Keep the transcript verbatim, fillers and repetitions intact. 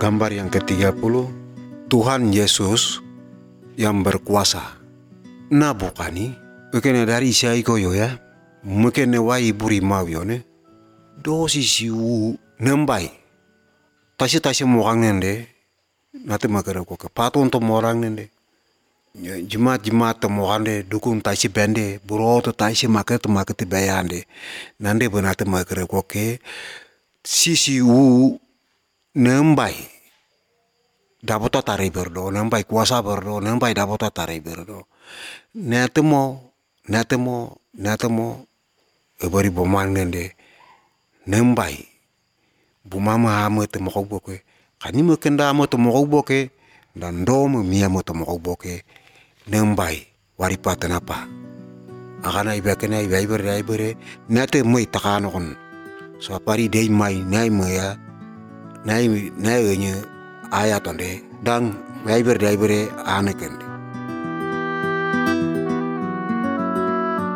Gambar yang ketiga puluh, Tuhan Yesus yang berkuasa. Nah bukani, mungkin dari Isai koyo ya, mungkin wai buri mau yone, dosi siu nembai, tasi tasi morang nende, nanti makara ko kepatung to morang nende, jimat jimat to morang de dukun tasi bende, buro to tasi maket maket bayande, nande benate makara ko ke, sisi u nembai, dapat tarai berdo, nembai kuasa berdo, nembai dapat tarai berdo. Netemo, netemo, netemo, ebari bomang nende, nembai, bumama ame te mokok boke, kani me kenda ame te mokok boke, dan dom mi ame te mokok boke, nembai, waripata napa. Akana ibakena ibai bere ibere, nete mai takano kon, so pari dei mai nai me ya, nai nai nye ayat onde, dan ibai bere ibere ane kende.